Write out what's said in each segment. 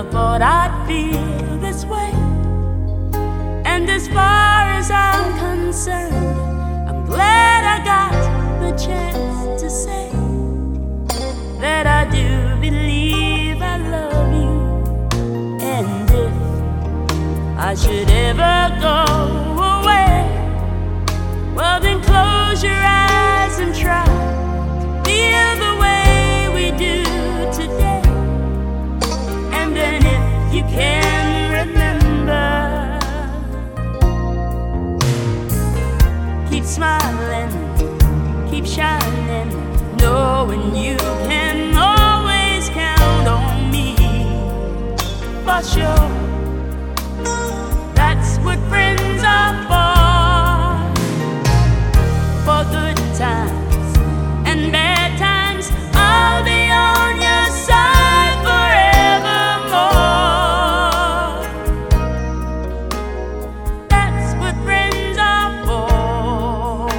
thought I'd feel this way. And as far as I'm concerned, I'm glad I got the chance to say that I do believe I love you. And if I should ever go away, well then close your eyes and try to feel the way we do today. And then if you can remember, keep smiling, keep shining, knowing you can always count on me. For sure, that's what friends are for good times and bad times. I'll be on your side forevermore. That's what friends are for.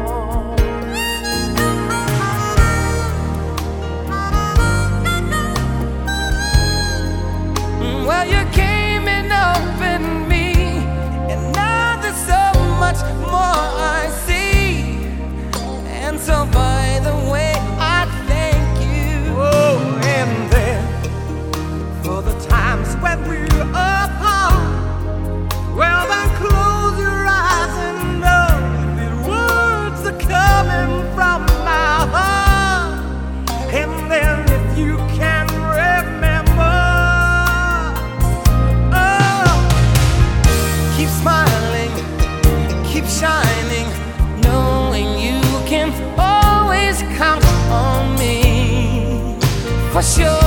Well, you came in open me, and now there's so much more I see. And so by the way, I thank you. Oh, and then for the times when we're apart, well then close your eyes and know that words are coming from my heart. And then if you can remember, keep smiling, keep shining, knowing you can always count on me. For sure.